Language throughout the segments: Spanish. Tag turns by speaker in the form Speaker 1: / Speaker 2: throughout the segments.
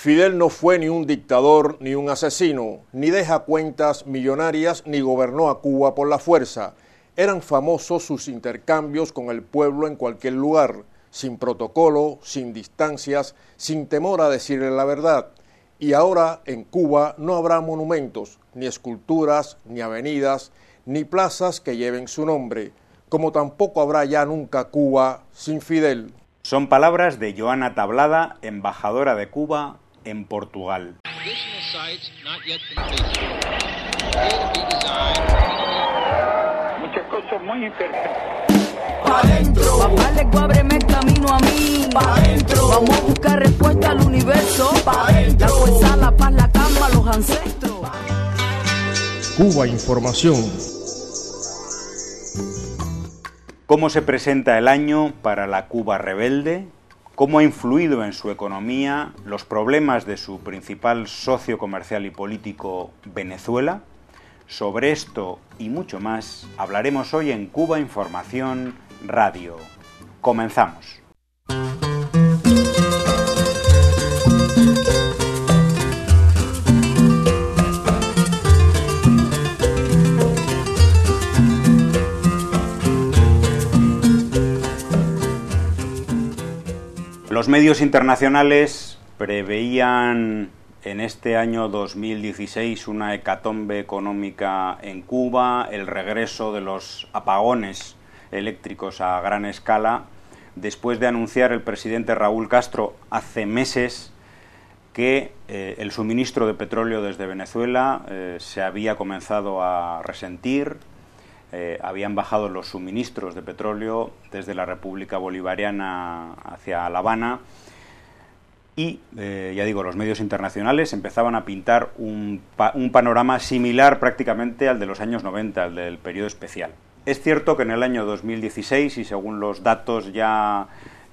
Speaker 1: Fidel no fue ni un dictador ni un asesino, ni deja cuentas millonarias ni gobernó a Cuba por la fuerza. Eran famosos sus intercambios con el pueblo en cualquier lugar, sin protocolo, sin distancias, sin temor a decirle la verdad. Y ahora en Cuba no habrá monumentos, ni esculturas, ni avenidas, ni plazas que lleven su nombre, como tampoco habrá ya nunca Cuba sin Fidel.
Speaker 2: Son palabras de Joana Tablada, embajadora de Cuba en Portugal.
Speaker 3: Muchas cosas muy imperfectas.
Speaker 4: Pa' dentro. Papá le ábreme el camino a mí. Pa' dentro. Vamos a buscar respuesta al universo. Pa' dentro. La fuerza, la paz, la calma, los ancestros.
Speaker 1: Cuba Información.
Speaker 2: ¿Cómo se presenta el año para la Cuba rebelde? ¿Cómo ha influido en su economía los problemas de su principal socio comercial y político, Venezuela? Sobre esto y mucho más hablaremos hoy en Cuba Información Radio. Comenzamos. Los medios internacionales preveían en este año 2016 una hecatombe económica en Cuba, el regreso de los apagones eléctricos a gran escala, después de anunciar el presidente Raúl Castro hace meses que el suministro de petróleo desde Venezuela se había comenzado a resentir. Habían bajado los suministros de petróleo desde la República Bolivariana hacia La Habana y, ya digo, los medios internacionales empezaban a pintar un panorama similar prácticamente al de los años 90, al del periodo especial. Es cierto que en el año 2016, y según los datos ya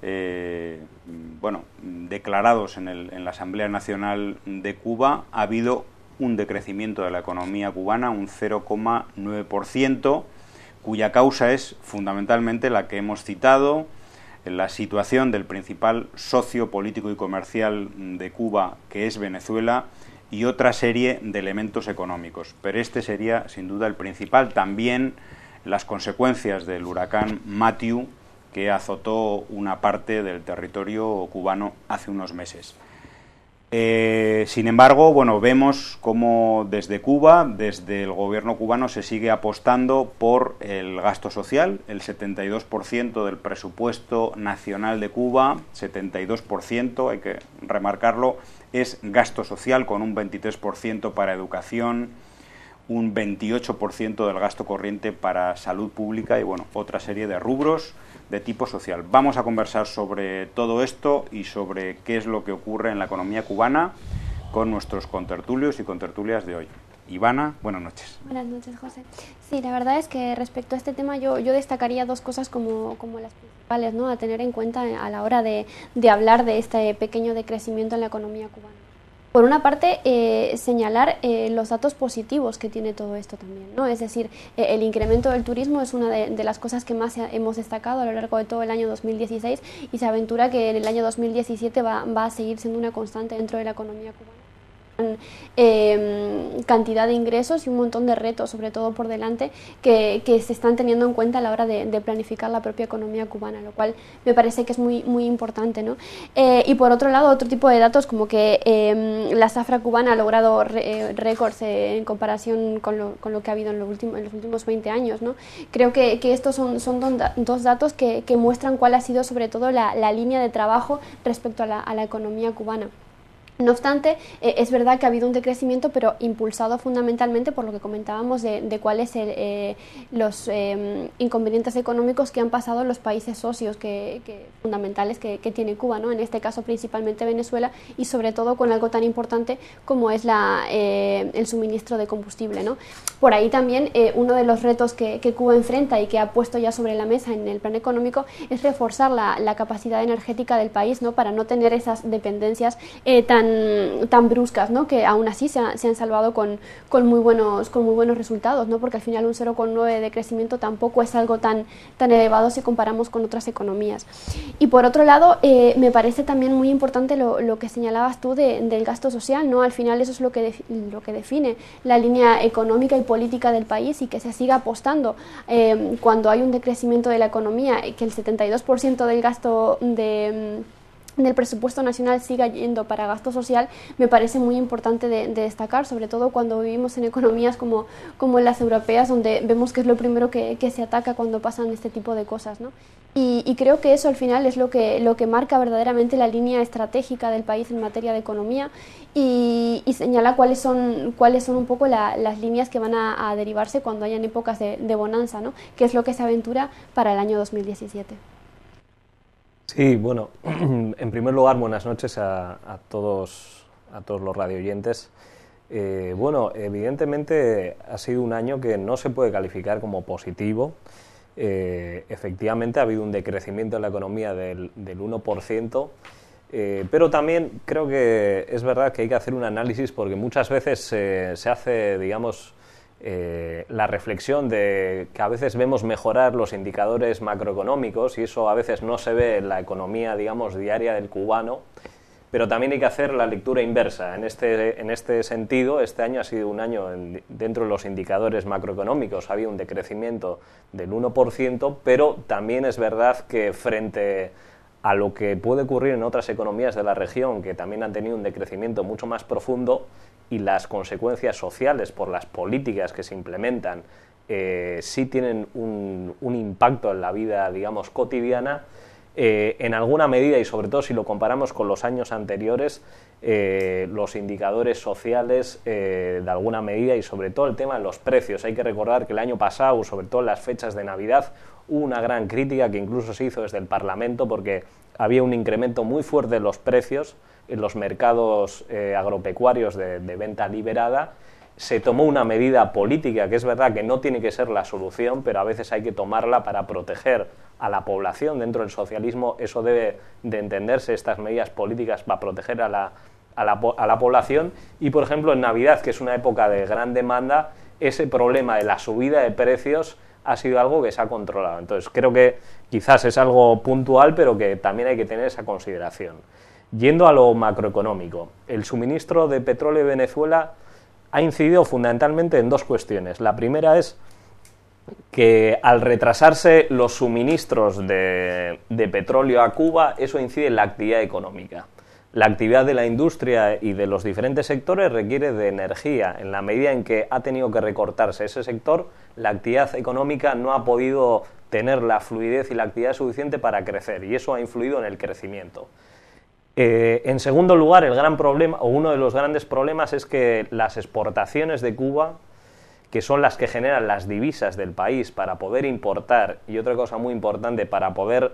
Speaker 2: declarados en la Asamblea Nacional de Cuba, ha habido un decrecimiento de la economía cubana, un 0,9%, cuya causa es fundamentalmente la que hemos citado, la situación del principal socio político y comercial de Cuba, que es Venezuela, y otra serie de elementos económicos. Pero este sería, sin duda, el principal. También las consecuencias del huracán Matthew, que azotó una parte del territorio cubano hace unos meses. Sin embargo, vemos cómo desde Cuba, desde el gobierno cubano, se sigue apostando por el gasto social. El 72% del presupuesto nacional de Cuba, 72%, hay que remarcarlo, es gasto social, con un 23% para educación, un 28% del gasto corriente para salud pública y otra serie de rubros de tipo social. Vamos a conversar sobre todo esto y sobre qué es lo que ocurre en la economía cubana con nuestros contertulios y contertulias de hoy. Ivana, buenas noches.
Speaker 5: Buenas noches, José. Sí, la verdad es que respecto a este tema yo destacaría dos cosas como las principales, ¿no?, a tener en cuenta a la hora de hablar de este pequeño decrecimiento en la economía cubana. Por una parte, señalar los datos positivos que tiene todo esto también, ¿no? Es decir, el incremento del turismo es una de las cosas que más hemos destacado a lo largo de todo el año 2016 y se aventura que en el año 2017 va a seguir siendo una constante dentro de la economía cubana. Cantidad de ingresos y un montón de retos, sobre todo por delante, que se están teniendo en cuenta a la hora de planificar la propia economía cubana, lo cual me parece que es muy, muy importante, ¿no? Y por otro lado, otro tipo de datos como que la zafra cubana ha logrado récords en comparación con lo que ha habido en los últimos 20 años, ¿no? Creo que estos son dos datos que muestran cuál ha sido sobre todo la línea de trabajo respecto a la economía cubana. No obstante, es verdad que ha habido un decrecimiento, pero impulsado fundamentalmente por lo que comentábamos de cuáles los inconvenientes económicos que han pasado en los países socios fundamentales que tiene Cuba, ¿no? En este caso principalmente Venezuela, y sobre todo con algo tan importante como es el suministro de combustible, ¿no? Por ahí también uno de los retos que Cuba enfrenta y que ha puesto ya sobre la mesa en el plan económico es reforzar la capacidad energética del país, ¿no?, para no tener esas dependencias tan tan bruscas, ¿no? Que aún así se han salvado con muy buenos resultados, ¿no? Porque al final un 0,9 de crecimiento tampoco es algo tan elevado si comparamos con otras economías. Y por otro lado, me parece también muy importante lo que señalabas tú del gasto social, ¿no? Al final eso es lo que define la línea económica y política del país, y que se siga apostando cuando hay un decrecimiento de la economía, que el 72% del gasto del presupuesto nacional siga yendo para gasto social, me parece muy importante de destacar, sobre todo cuando vivimos en economías como las europeas, donde vemos que es lo primero que se ataca cuando pasan este tipo de cosas, ¿no? Y creo que eso al final es lo que marca verdaderamente la línea estratégica del país en materia de economía, y señala cuáles son un poco las líneas que van a derivarse cuando hayan épocas de bonanza, ¿no? Que es lo que se aventura para el año 2017.
Speaker 3: Sí, bueno, en primer lugar, buenas noches a todos los radioyentes. Bueno, evidentemente ha sido un año que no se puede calificar como positivo. Efectivamente ha habido un decrecimiento en la economía del 1%, pero también creo que es verdad que hay que hacer un análisis, porque muchas veces se hace, digamos, la reflexión de que a veces vemos mejorar los indicadores macroeconómicos, y eso a veces no se ve en la economía, digamos, diaria del cubano, pero también hay que hacer la lectura inversa. En este sentido, este año ha sido un año dentro de los indicadores macroeconómicos, ha habido un decrecimiento del 1%, pero también es verdad que frente a lo que puede ocurrir en otras economías de la región, que también han tenido un decrecimiento mucho más profundo, y las consecuencias sociales por las políticas que se implementan sí tienen un impacto en la vida, digamos, cotidiana, en alguna medida, y sobre todo si lo comparamos con los años anteriores, los indicadores sociales de alguna medida, y sobre todo el tema de los precios. Hay que recordar que el año pasado, sobre todo en las fechas de Navidad, hubo una gran crítica que incluso se hizo desde el Parlamento, porque había un incremento muy fuerte de los precios en los mercados agropecuarios de venta liberada. Se tomó una medida política, que es verdad que no tiene que ser la solución, pero a veces hay que tomarla para proteger a la población. Dentro del socialismo eso debe de entenderse, estas medidas políticas para proteger a la población. Y, por ejemplo, en Navidad, que es una época de gran demanda, ese problema de la subida de precios ha sido algo que se ha controlado. Entonces, creo que quizás es algo puntual, pero que también hay que tener esa consideración. Yendo a lo macroeconómico, el suministro de petróleo de Venezuela ha incidido fundamentalmente en dos cuestiones. La primera es que al retrasarse los suministros de petróleo a Cuba, eso incide en la actividad económica. La actividad de la industria y de los diferentes sectores requiere de energía. En la medida en que ha tenido que recortarse ese sector, la actividad económica no ha podido tener la fluidez y la actividad suficiente para crecer, y eso ha influido en el crecimiento. En segundo lugar, el gran problema, o uno de los grandes problemas, es que las exportaciones de Cuba, que son las que generan las divisas del país para poder importar, y otra cosa muy importante, para poder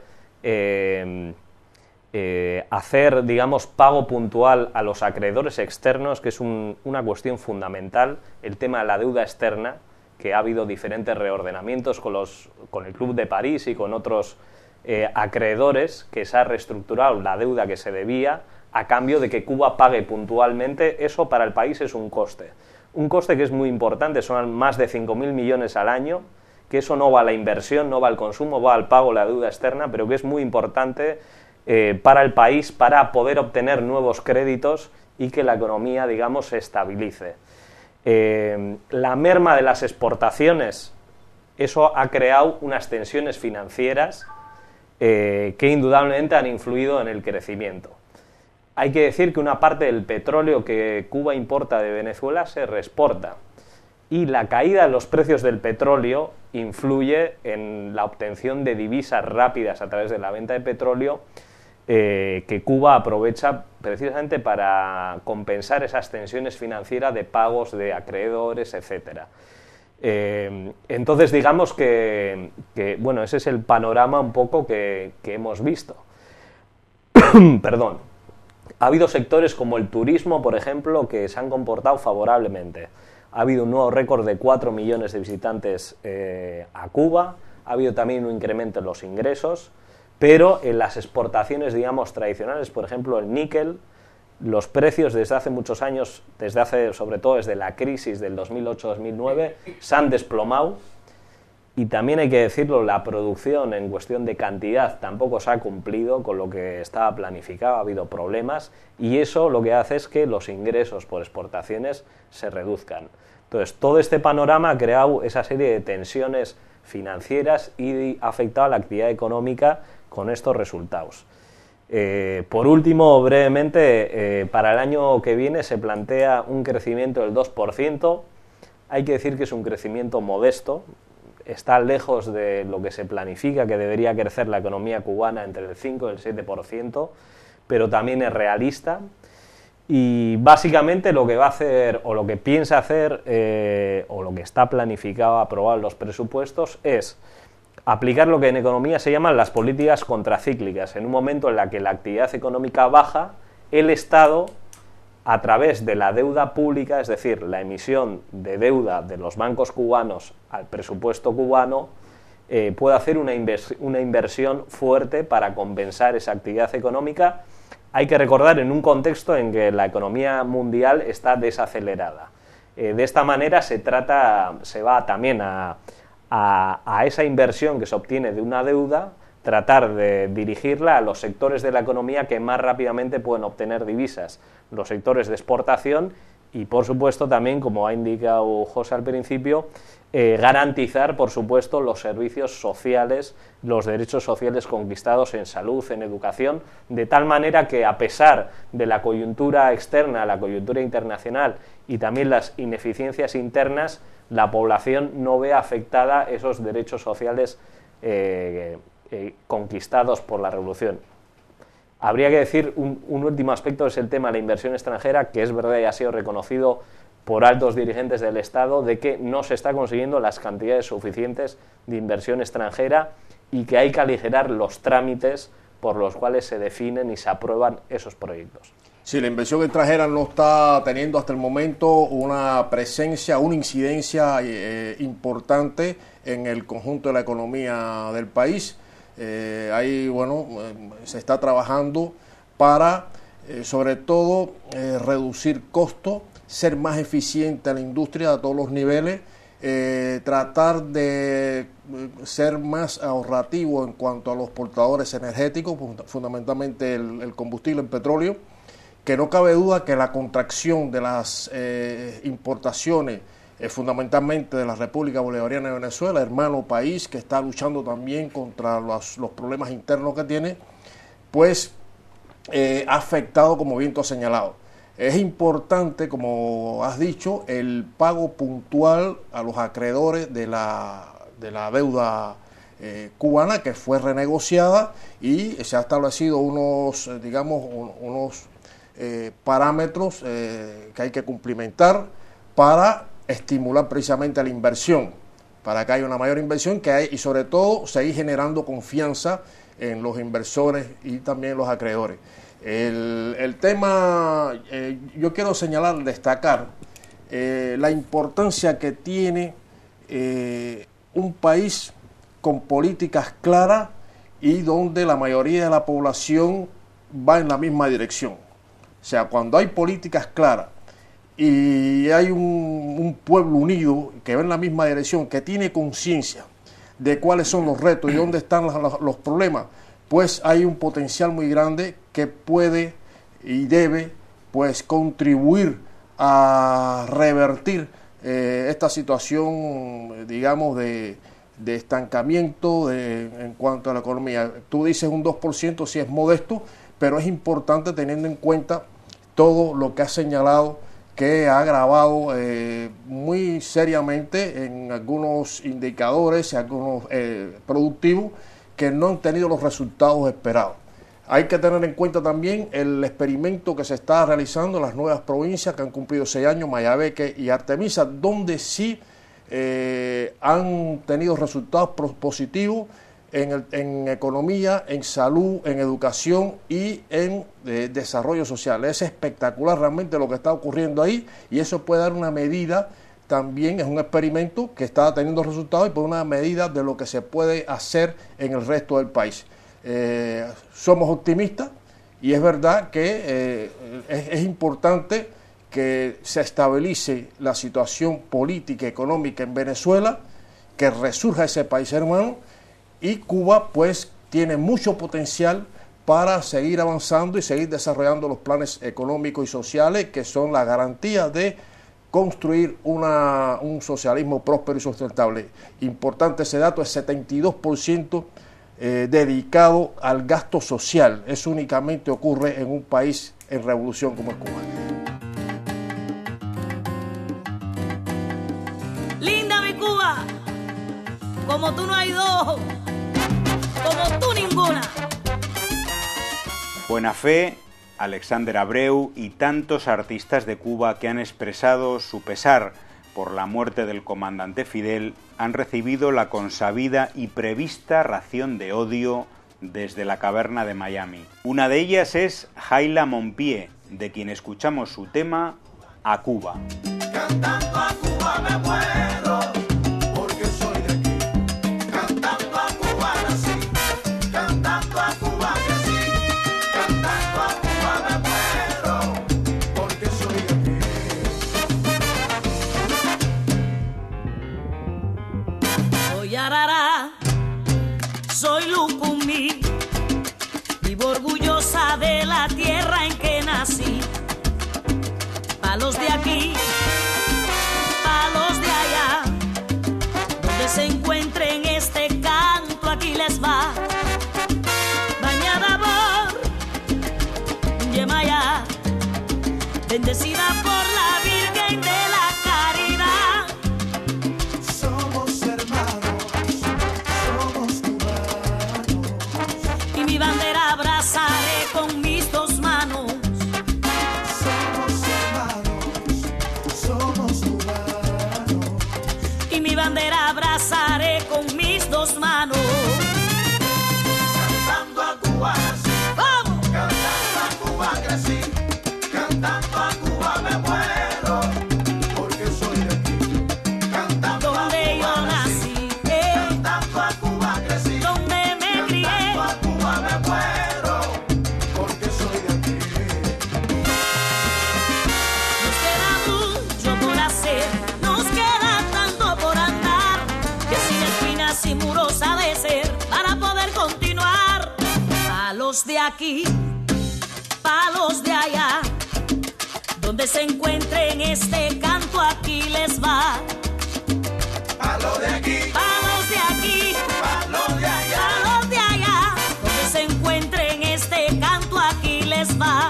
Speaker 3: hacer, digamos, pago puntual a los acreedores externos, que es una cuestión fundamental, el tema de la deuda externa, que ha habido diferentes reordenamientos con el Club de París y con otros acreedores, que se ha reestructurado la deuda que se debía a cambio de que Cuba pague puntualmente. Eso para el país es un coste que es muy importante, son más de 5.000 millones al año, que eso no va a la inversión, no va al consumo, va al pago de la deuda externa, pero que es muy importante para el país, para poder obtener nuevos créditos y que la economía, digamos, se estabilice. La merma de las exportaciones, eso ha creado unas tensiones financieras que indudablemente han influido en el crecimiento. Hay que decir que una parte del petróleo que Cuba importa de Venezuela se reexporta, y la caída de los precios del petróleo influye en la obtención de divisas rápidas a través de la venta de petróleo, que Cuba aprovecha precisamente para compensar esas tensiones financieras de pagos de acreedores, etcétera. Entonces, digamos que bueno, ese es el panorama un poco que hemos visto. Perdón. Ha habido sectores como el turismo, por ejemplo, que se han comportado favorablemente. Ha habido un nuevo récord de 4 millones de visitantes a Cuba, ha habido también un incremento en los ingresos, pero en las exportaciones, digamos, tradicionales, por ejemplo, el níquel, los precios desde hace muchos años, sobre todo desde la crisis del 2008-2009, se han desplomado. Y también hay que decirlo, la producción en cuestión de cantidad tampoco se ha cumplido con lo que estaba planificado, ha habido problemas, y eso lo que hace es que los ingresos por exportaciones se reduzcan. Entonces, todo este panorama ha creado esa serie de tensiones financieras y ha afectado a la actividad económica con estos resultados. Por último, brevemente, para el año que viene se plantea un crecimiento del 2%. Hay que decir que es un crecimiento modesto, está lejos de lo que se planifica, que debería crecer la economía cubana entre el 5 y el 7%, pero también es realista. Y básicamente lo que va a hacer, o lo que piensa hacer, o lo que está planificado aprobar los presupuestos, es aplicar lo que en economía se llaman las políticas contracíclicas. En un momento en el que la actividad económica baja, el Estado, a través de la deuda pública, es decir, la emisión de deuda de los bancos cubanos al presupuesto cubano, puede hacer una inversión fuerte para compensar esa actividad económica. Hay que recordar en un contexto en que la economía mundial está desacelerada. De esta manera se va también a esa inversión que se obtiene de una deuda, tratar de dirigirla a los sectores de la economía que más rápidamente pueden obtener divisas, los sectores de exportación y, por supuesto, también, como ha indicado José al principio, garantizar, por supuesto, los servicios sociales, los derechos sociales conquistados en salud, en educación, de tal manera que, a pesar de la coyuntura externa, la coyuntura internacional y también las ineficiencias internas, la población no vea afectada esos derechos sociales conquistados por la revolución. Habría que decir un último aspecto, es el tema de la inversión extranjera, que es verdad y ha sido reconocido por altos dirigentes del Estado, de que no se está consiguiendo las cantidades suficientes de inversión extranjera y que hay que aligerar los trámites por los cuales se definen y se aprueban esos proyectos.
Speaker 1: Sí, la inversión extranjera no está teniendo hasta el momento una presencia, una incidencia importante en el conjunto de la economía del país. Ahí, se está trabajando para, sobre todo, reducir costos, ser más eficiente en la industria a todos los niveles, tratar de ser más ahorrativo en cuanto a los portadores energéticos, fundamentalmente el combustible, el petróleo, que no cabe duda que la contracción de las importaciones, fundamentalmente de la República Bolivariana de Venezuela, hermano país que está luchando también contra los problemas internos que tiene, pues ha afectado, como bien tú has señalado. Es importante, como has dicho, el pago puntual a los acreedores de la deuda cubana, que fue renegociada, y se ha establecido unos parámetros que hay que cumplimentar para estimular precisamente la inversión, para que haya una mayor inversión y sobre todo seguir generando confianza en los inversores y también en los acreedores. El tema, yo quiero señalar, destacar la importancia que tiene un país con políticas claras y donde la mayoría de la población va en la misma dirección. O sea, cuando hay políticas claras y hay un pueblo unido que va en la misma dirección, que tiene conciencia de cuáles son los retos y dónde están los problemas, pues hay un potencial muy grande que puede y debe pues contribuir a revertir esta situación, digamos, de estancamiento en cuanto a la economía. Tú dices un 2%, sí es modesto, pero es importante teniendo en cuenta todo lo que has señalado, que ha agravado muy seriamente en algunos indicadores, algunos productivos, que no han tenido los resultados esperados. Hay que tener en cuenta también el experimento que se está realizando en las nuevas provincias que han cumplido 6 años, Mayabeque y Artemisa, donde sí han tenido resultados positivos en economía, en salud, en educación y en desarrollo social. Es espectacular realmente lo que está ocurriendo ahí, y eso puede dar una medida. También es un experimento que está teniendo resultados y por una medida de lo que se puede hacer en el resto del país. Somos optimistas Y es verdad que es importante que se estabilice la situación política y económica en Venezuela, que resurja ese país hermano, y Cuba pues tiene mucho potencial para seguir avanzando y seguir desarrollando los planes económicos y sociales que son la garantía de construir un socialismo próspero y sustentable. Importante ese dato, es 72% dedicado al gasto social. Eso únicamente ocurre en un país en revolución como es Cuba.
Speaker 4: Linda mi Cuba, como tú no hay dos, como tú ninguna.
Speaker 2: Buena Fe, Alexander Abreu y tantos artistas de Cuba que han expresado su pesar por la muerte del comandante Fidel han recibido la consabida y prevista ración de odio desde la caverna de Miami. Una de ellas es Jaila Monpié, de quien escuchamos su tema A Cuba.
Speaker 6: Cantando a Cuba me muero, porque soy de aquí. Cantando a Cuba nací, cantando a Cuba crecí. Cantando a Cuba me muero, porque soy de aquí.
Speaker 4: Soy arara, soy lucumí, vivo orgullosa de la tierra en que nací. Pa' los de aquí, pa' los de allá, donde se encuentren este canto aquí les va. Bañada por Yemayá, bendecida por la Virgen de la Caridad.
Speaker 6: Somos hermanos, somos cubanos.
Speaker 4: Y mi bandera abrazaré con mis dos manos. Y mi bandera abrazaré con mis dos manos.
Speaker 6: Cantando a Cuba nací,
Speaker 4: ¡Vamos!
Speaker 6: cantando a Cuba crecí. Cantando a Cuba me muero, porque soy de aquí. Cantando a
Speaker 4: Donde yo
Speaker 6: Cuba
Speaker 4: nací,
Speaker 6: cantando a Cuba crecí.
Speaker 4: donde me crié.
Speaker 6: Cantando a Cuba me muero, porque soy de aquí.
Speaker 4: Nos queda mucho por hacer, nos queda tanto por andar, que sin espinas y muros ha de ser para poder continuar. A los de aquí, pa' los de allá, donde se encuentren este canto aquí les va.
Speaker 6: A lo de aquí,
Speaker 4: Pa' los de aquí,
Speaker 6: a lo de allá.
Speaker 4: pa' los de allá, donde se encuentren este canto aquí les va.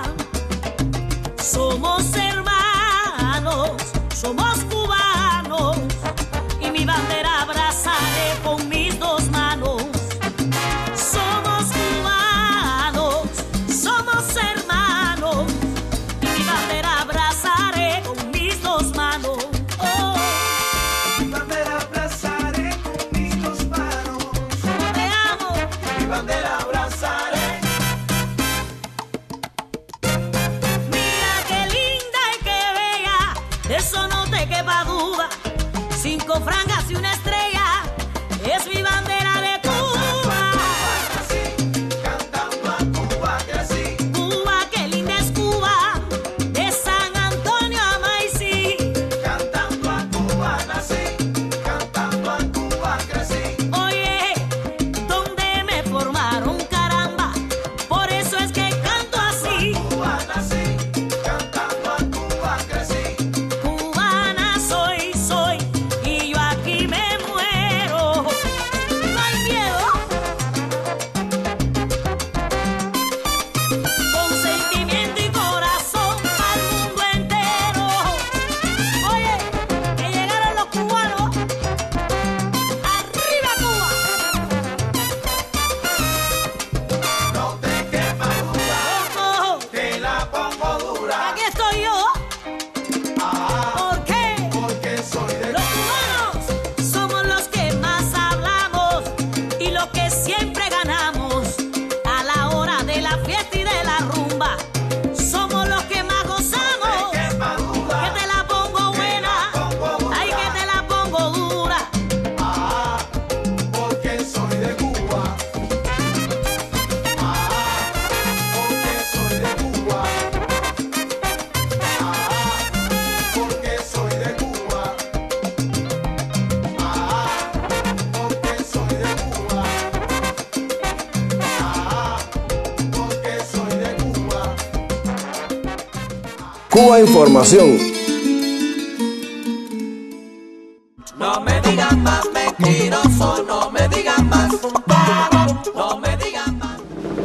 Speaker 4: Somos hermanos, somos cubanos, y mi bandera abrazaré con mis dos manos. Somos cubanos, somos hermanos, y mi bandera abrazaré con mis dos manos. Oh,
Speaker 6: Mi bandera abrazaré con mis dos manos.
Speaker 4: te amo.
Speaker 6: Mi bandera abrazaré.
Speaker 4: Mira qué linda y qué bella, de eso no te quepa duda. 5 franjas y una estrella, es mi bandera de Cuba.
Speaker 6: Nací, cantando a Cuba crecí.
Speaker 4: Cuba, qué linda es Cuba, de San Antonio a Maicí.
Speaker 6: Cantando a Cuba nací, cantando a Cuba crecí.
Speaker 4: Oye, donde me formaron caramba, por eso es que canto así.
Speaker 6: Cuba nací, cantando a Cuba crecí.
Speaker 4: Cubana soy, y yo aquí me muero.
Speaker 7: Cuba Información.
Speaker 6: No me digan más mentiroso, no me digan más, no me digan más.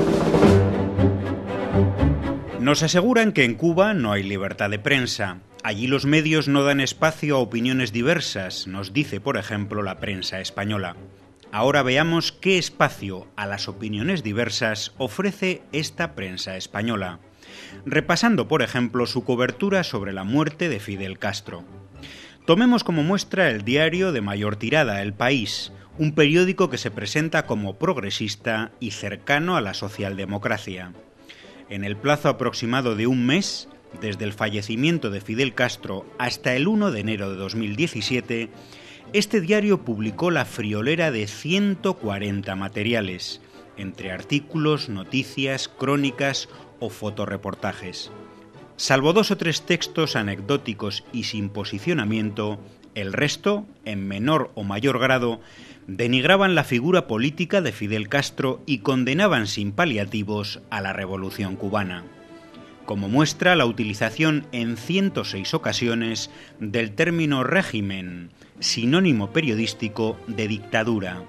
Speaker 2: Nos aseguran que en Cuba no hay libertad de prensa. Allí los medios no dan espacio a opiniones diversas, nos dice, por ejemplo, la prensa española. Ahora veamos qué espacio a las opiniones diversas ofrece esta prensa española, repasando, por ejemplo, su cobertura sobre la muerte de Fidel Castro. Tomemos como muestra el diario de mayor tirada, El País, un periódico que se presenta como progresista y cercano a la socialdemocracia. En el plazo aproximado de un mes, desde el fallecimiento de Fidel Castro hasta el 1 de enero de 2017, este diario publicó la friolera de 140 materiales, entre artículos, noticias, crónicas o fotoreportajes. Salvo 2 o 3 textos anecdóticos y sin posicionamiento, el resto, en menor o mayor grado, denigraban la figura política de Fidel Castro y condenaban sin paliativos a la revolución cubana. Como muestra la utilización en 106 ocasiones del término régimen, sinónimo periodístico de dictadura.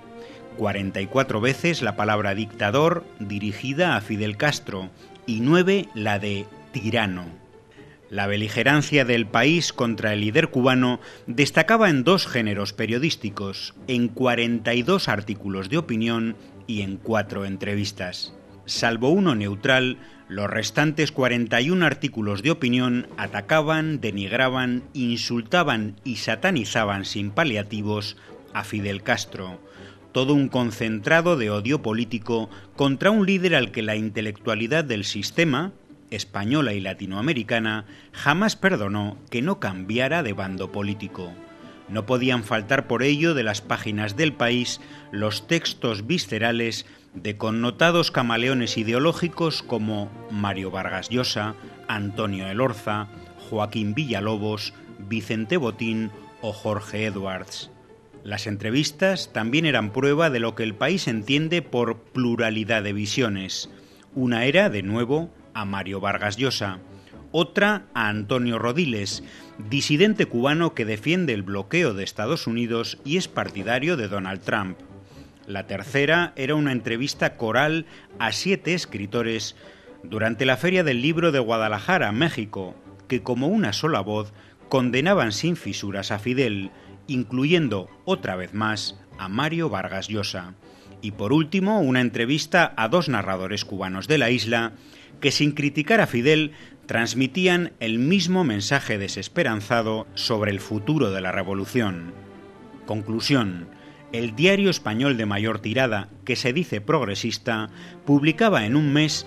Speaker 2: 44 veces la palabra dictador dirigida a Fidel Castro y 9 la de tirano. La beligerancia del País contra el líder cubano destacaba en 2 géneros periodísticos, en 42 artículos de opinión y en 4 entrevistas. Salvo uno neutral, los restantes 41 artículos de opinión atacaban, denigraban, insultaban y satanizaban sin paliativos a Fidel Castro. Todo un concentrado de odio político contra un líder al que la intelectualidad del sistema, española y latinoamericana, jamás perdonó que no cambiara de bando político. No podían faltar por ello de las páginas del País los textos viscerales de connotados camaleones ideológicos como Mario Vargas Llosa, Antonio Elorza, Joaquín Villalobos, Vicente Botín o Jorge Edwards. Las entrevistas también eran prueba de lo que el País entiende por pluralidad de visiones. Una era, de nuevo, a Mario Vargas Llosa, otra a Antonio Rodiles, disidente cubano que defiende el bloqueo de Estados Unidos y es partidario de Donald Trump. La tercera era una entrevista coral a 7 escritores durante la Feria del Libro de Guadalajara, México, que como una sola voz condenaban sin fisuras a Fidel, incluyendo otra vez más a Mario Vargas Llosa. Y por último, una entrevista a 2 narradores cubanos de la isla que sin criticar a Fidel transmitían el mismo mensaje desesperanzado sobre el futuro de la revolución. Conclusión: el diario español de mayor tirada, que se dice progresista, publicaba en un mes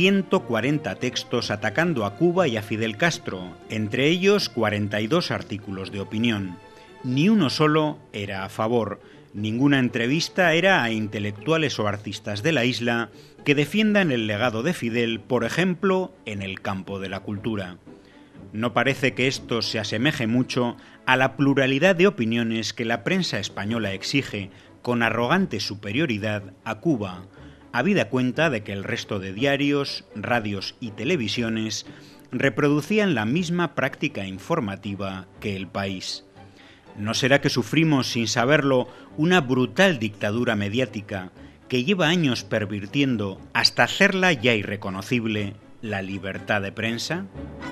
Speaker 2: 140 textos atacando a Cuba y a Fidel Castro, entre ellos 42 artículos de opinión. Ni uno solo era a favor. Ninguna entrevista era a intelectuales o artistas de la isla que defiendan el legado de Fidel, por ejemplo, en el campo de la cultura. No parece que esto se asemeje mucho a la pluralidad de opiniones que la prensa española exige, con arrogante superioridad, a Cuba, habida cuenta de que el resto de diarios, radios y televisiones reproducían la misma práctica informativa que El País. ¿No será que sufrimos, sin saberlo, una brutal dictadura mediática que lleva años pervirtiendo, hasta hacerla ya irreconocible, la libertad de prensa?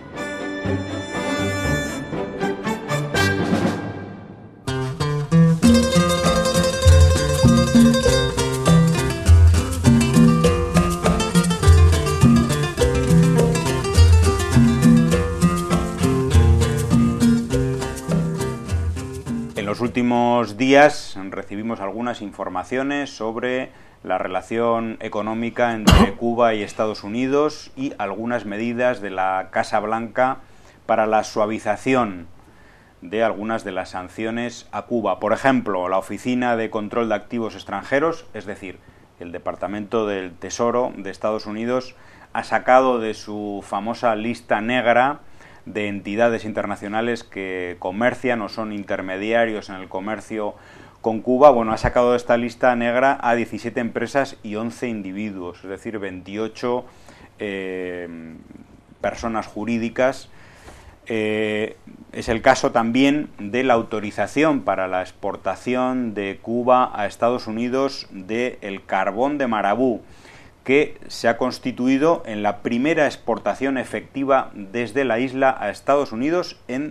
Speaker 2: En los últimos días recibimos algunas informaciones sobre la relación económica entre Cuba y Estados Unidos y algunas medidas de la Casa Blanca para la suavización de algunas de las sanciones a Cuba. Por ejemplo, la Oficina de Control de Activos Extranjeros, es decir, el Departamento del Tesoro de Estados Unidos, ha sacado de su famosa lista negra de entidades internacionales que comercian o son intermediarios en el comercio con Cuba. Bueno, ha sacado de esta lista negra a 17 empresas y 11 individuos, es decir, 28 personas jurídicas Es el caso también de la autorización para la exportación de Cuba a Estados Unidos del carbón de Marabú, que se ha constituido en la primera exportación efectiva desde la isla a Estados Unidos en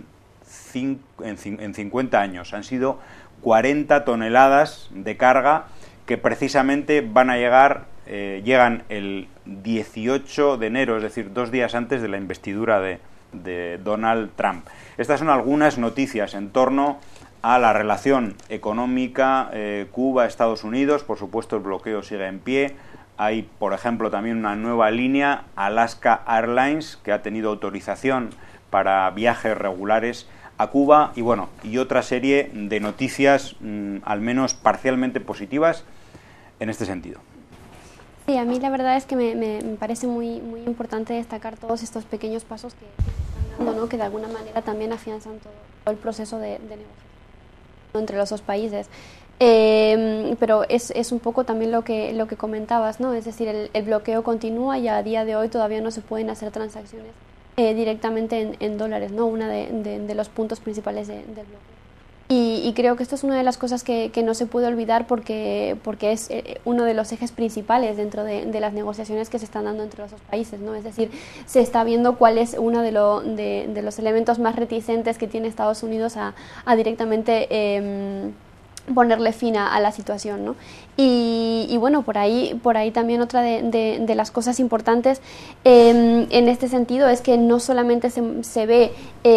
Speaker 2: 50 años. Han sido 40 toneladas de carga que precisamente van a llegan el 18 de enero, es decir, 2 días antes de la investidura de Donald Trump. Estas son algunas noticias en torno a la relación económica Cuba-Estados Unidos. Por supuesto, el bloqueo sigue en pie. Hay, por ejemplo, también una nueva línea, Alaska Airlines, que ha tenido autorización para viajes regulares a Cuba, y otra serie de noticias al menos parcialmente positivas en este sentido.
Speaker 5: Sí, a mí la verdad es que me parece muy importante destacar todos estos pequeños pasos que están dando, ¿no? Que de alguna manera también afianzan todo el proceso de negociación entre los dos países. Pero es un poco también lo que comentabas, ¿no? Es decir, el bloqueo continúa y a día de hoy todavía no se pueden hacer transacciones directamente en dólares, ¿no? Una de los puntos principales del bloqueo. Y creo que esto es una de las cosas que no se puede olvidar porque es uno de los ejes principales dentro de las negociaciones que se están dando entre los dos países, ¿no? Es decir, se está viendo cuál es uno de los elementos más reticentes que tiene Estados Unidos a directamente ponerle fin a la situación, ¿no? Y bueno, por ahí también otra de las cosas importantes en este sentido es que no solamente se ve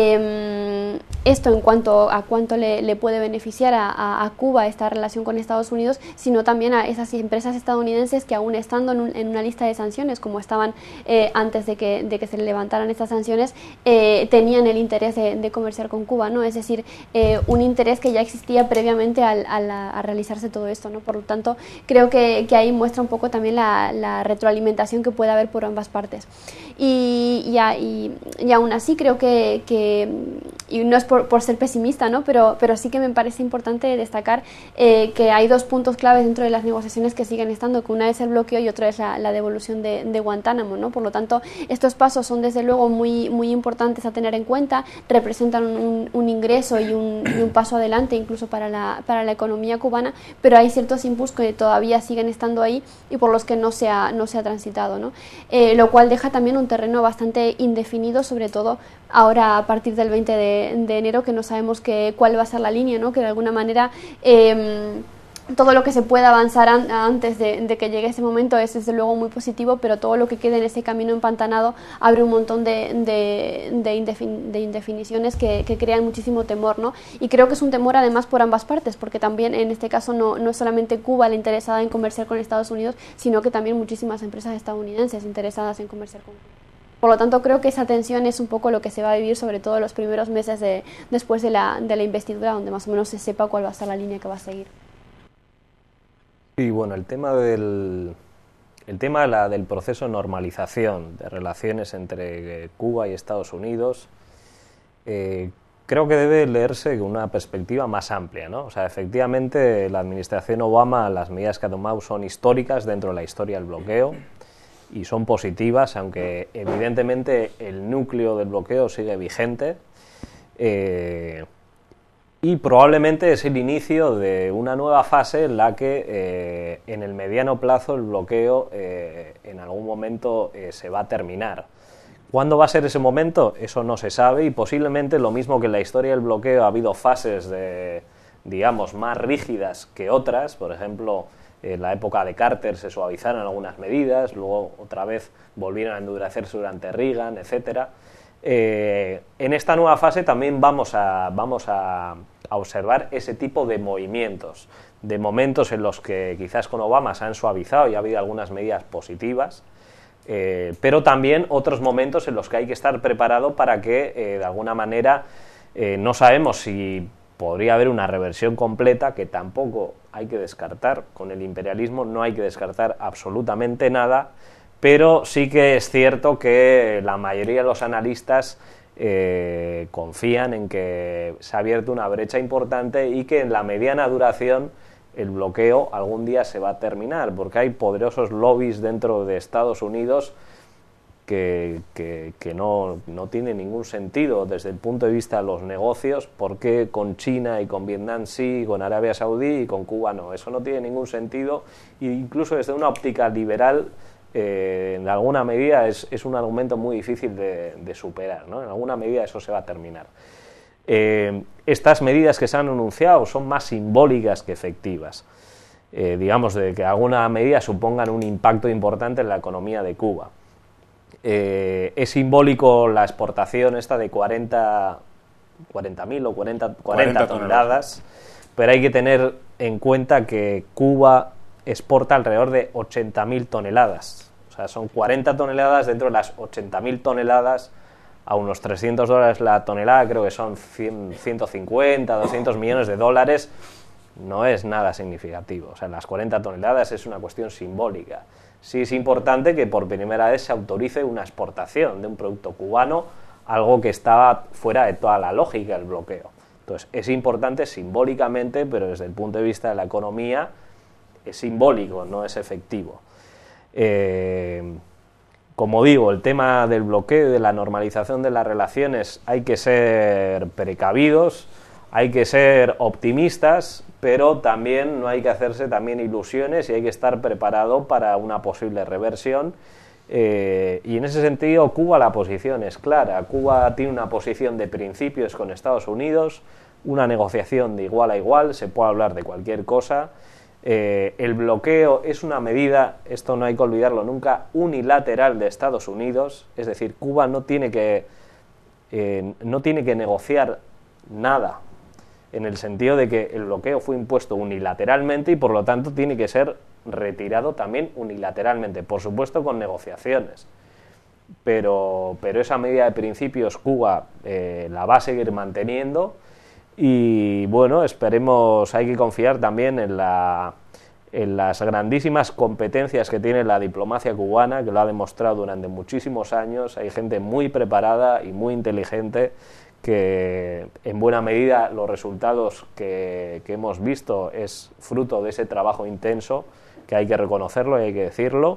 Speaker 5: esto en cuanto a cuánto le puede beneficiar a Cuba esta relación con Estados Unidos, sino también a esas empresas estadounidenses que aún estando en una lista de sanciones, como estaban antes de que se levantaran estas sanciones, tenían el interés de comerciar con Cuba, ¿no? Es decir, un interés que ya existía previamente a realizarse todo esto, ¿no? Por lo tanto, creo que ahí muestra un poco también la retroalimentación que puede haber por ambas partes. Y aún así creo que y no es por ser pesimista, ¿no? Pero sí que me parece importante destacar que hay 2 puntos claves dentro de las negociaciones que siguen estando, que una es el bloqueo y otra es la devolución de Guantánamo, ¿no? Por lo tanto, estos pasos son desde luego muy importantes a tener en cuenta, representan un ingreso y un paso adelante incluso para la economía cubana, pero hay ciertos impulsos que todavía siguen estando ahí y por los que no se ha transitado, ¿no? Lo cual deja también un terreno bastante indefinido, sobre todo ahora a partir del 20 de enero, que no sabemos cuál va a ser la línea, ¿no? Que de alguna manera todo lo que se pueda avanzar antes de que llegue ese momento es desde luego muy positivo, pero todo lo que quede en ese camino empantanado abre un montón de indefiniciones que crean muchísimo temor, ¿no? Y creo que es un temor además por ambas partes, porque también en este caso no es solamente Cuba la interesada en comerciar con Estados Unidos, sino que también muchísimas empresas estadounidenses interesadas en comerciar con Cuba. Por lo tanto, creo que esa tensión es un poco lo que se va a vivir, sobre todo los primeros meses después de la investidura, donde más o menos se sepa cuál va a ser la línea que va a seguir.
Speaker 3: Y bueno, el tema del proceso de normalización de relaciones entre Cuba y Estados Unidos creo que debe leerse con una perspectiva más amplia, ¿no? O sea, efectivamente, la administración Obama, las medidas que ha tomado son históricas dentro de la historia del bloqueo y son positivas, aunque evidentemente el núcleo del bloqueo sigue vigente. Y probablemente es el inicio de una nueva fase en la que en el mediano plazo el bloqueo en algún momento se va a terminar. ¿Cuándo va a ser ese momento? Eso no se sabe y posiblemente lo mismo que en la historia del bloqueo ha habido fases digamos, más rígidas que otras. Por ejemplo, en la época de Carter se suavizaron algunas medidas, luego otra vez volvieron a endurecerse durante Reagan, etcétera. En esta nueva fase también vamos a observar ese tipo de movimientos, de momentos en los que quizás con Obama se han suavizado y ha habido algunas medidas positivas, pero también otros momentos en los que hay que estar preparado para que de alguna manera no sabemos si podría haber una reversión completa, que tampoco hay que descartar. Con el imperialismo no hay que descartar absolutamente nada, pero sí que es cierto que la mayoría de los analistas confían en que se ha abierto una brecha importante y que en la mediana duración el bloqueo algún día se va a terminar, porque hay poderosos lobbies dentro de Estados Unidos que no tiene ningún sentido desde el punto de vista de los negocios. ¿Por qué con China y con Vietnam sí, con Arabia Saudí y con Cuba no? Eso no tiene ningún sentido, e incluso desde una óptica liberal en alguna medida es un argumento muy difícil de superar, ¿no? En alguna medida eso se va a terminar. Estas medidas que se han anunciado son más simbólicas que efectivas, digamos, de que alguna medida supongan un impacto importante en la economía de Cuba. Es simbólico la exportación esta de 40.000 o 40 toneladas, pero hay que tener en cuenta que Cuba exporta alrededor de 80.000 toneladas. O sea, son 40 toneladas dentro de las 80.000 toneladas a unos $300 la tonelada, creo que son 150, 200 millones de dólares. No es nada significativo. O sea, las 40 toneladas es una cuestión simbólica. Sí es importante que por primera vez se autorice una exportación de un producto cubano, algo que estaba fuera de toda la lógica del bloqueo. Entonces, es importante simbólicamente, pero desde el punto de vista de la economía es simbólico, no es efectivo. Como digo, el tema del bloqueo y de la normalización de las relaciones, hay que ser precavidos, hay que ser optimistas, pero también no hay que hacerse también ilusiones y hay que estar preparado para una posible reversión. Y en ese sentido, Cuba, la posición es clara. Cuba tiene una posición de principios con Estados Unidos, una negociación de igual a igual, se puede hablar de cualquier cosa. El bloqueo es una medida, esto no hay que olvidarlo nunca, unilateral de Estados Unidos, es decir, Cuba no tiene que negociar nada, en el sentido de que el bloqueo fue impuesto unilateralmente y por lo tanto tiene que ser retirado también unilateralmente, por supuesto con negociaciones, pero esa medida de principios Cuba la va a seguir manteniendo. Y bueno, esperemos, hay que confiar también en las grandísimas competencias que tiene la diplomacia cubana, que lo ha demostrado durante muchísimos años. Hay gente muy preparada y muy inteligente que en buena medida los resultados que hemos visto es fruto de ese trabajo intenso, que hay que reconocerlo y hay que decirlo.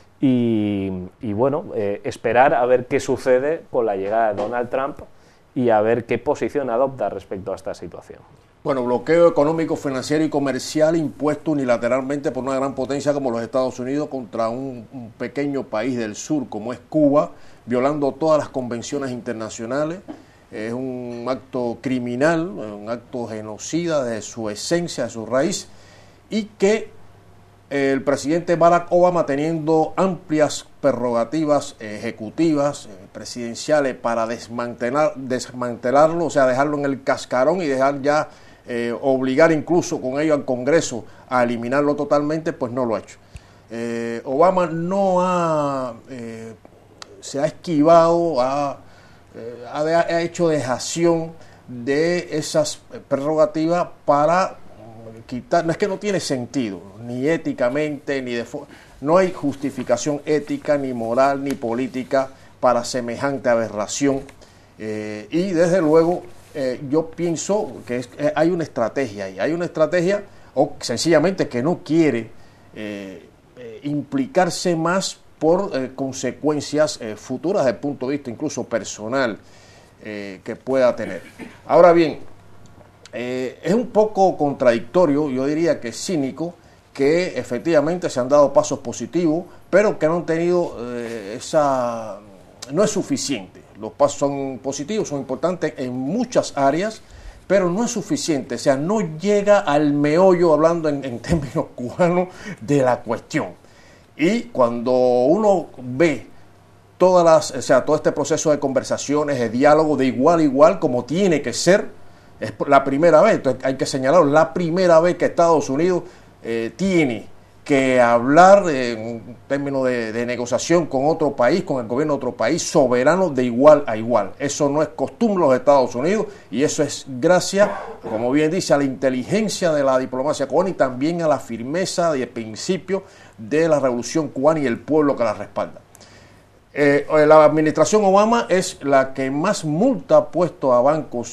Speaker 3: Y bueno, esperar a ver qué sucede con la llegada de Donald Trump y a ver qué posición adopta respecto a esta situación.
Speaker 1: Bueno, bloqueo económico, financiero y comercial impuesto unilateralmente por una gran potencia como los Estados Unidos contra un pequeño país del sur como es Cuba, violando todas las convenciones internacionales. Es un acto criminal, un acto genocida de su esencia, de su raíz, y que el presidente Barack Obama, teniendo amplias prerrogativas ejecutivas, presidenciales, para desmantelarlo, o sea, dejarlo en el cascarón y dejar ya, obligar incluso con ello al Congreso a eliminarlo totalmente, pues no lo ha hecho. Obama no se ha esquivado, ha hecho dejación de esas prerrogativas para quitar. No es que no tiene sentido, ni éticamente, no hay justificación ética, ni moral, ni política para semejante aberración. Y desde luego yo pienso que hay una estrategia ahí, hay una estrategia, o sencillamente que no quiere implicarse más por consecuencias futuras desde el punto de vista incluso personal que pueda tener. Ahora bien, es un poco contradictorio, yo diría que cínico, que efectivamente se han dado pasos positivos, pero que no han tenido no es suficiente. Los pasos son positivos, son importantes en muchas áreas, pero no es suficiente, o sea, no llega al meollo, hablando en términos cubanos, de la cuestión. Y cuando uno ve todo este proceso de conversaciones, de diálogo de igual a igual, como tiene que ser, es la primera vez, entonces hay que señalarlo, la primera vez que Estados Unidos tiene que hablar en términos de negociación con otro país, con el gobierno de otro país, soberano de igual a igual. Eso no es costumbre de los Estados Unidos y eso es gracias, como bien dice, a la inteligencia de la diplomacia cubana y también a la firmeza y el principio de la revolución cubana y el pueblo que la respalda. La administración Obama es la que más multa ha puesto a bancos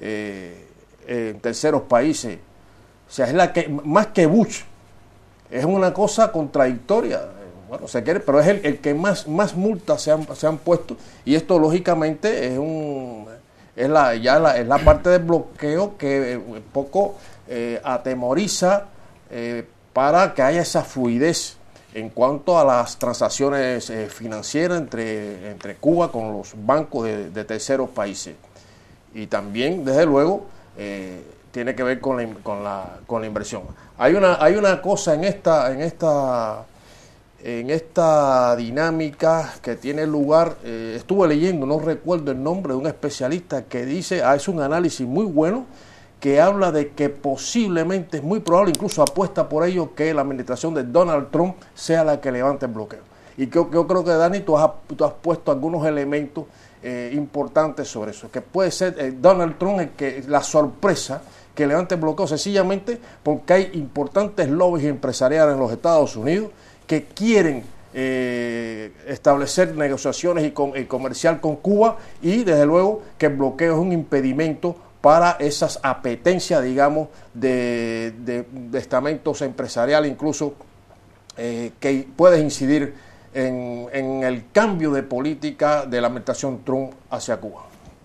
Speaker 1: en terceros países, o sea, es la que más que Bush. Es una cosa contradictoria. Bueno, se quiere, pero es el que más multas se han puesto, y esto lógicamente es la parte del bloqueo que un poco atemoriza para que haya esa fluidez en cuanto a las transacciones financieras entre Cuba con los bancos de terceros países. Y también, desde luego, tiene que ver con la inversión. Hay una cosa en esta dinámica que tiene lugar. Estuve leyendo, no recuerdo el nombre de un especialista que dice, es un análisis muy bueno, que habla de que posiblemente es muy probable, incluso apuesta por ello, que la administración de Donald Trump sea la que levante el bloqueo. Y yo creo que, Dani, tú has puesto algunos elementos importantes sobre eso, que puede ser Donald Trump la sorpresa que levante el bloqueo, sencillamente porque hay importantes lobbies empresariales en los Estados Unidos que quieren establecer negociaciones y comercial con Cuba, y desde luego que el bloqueo es un impedimento para esas apetencias, digamos, de estamentos empresariales, incluso que puede incidir en el cambio de política de la administración Trump hacia Cuba.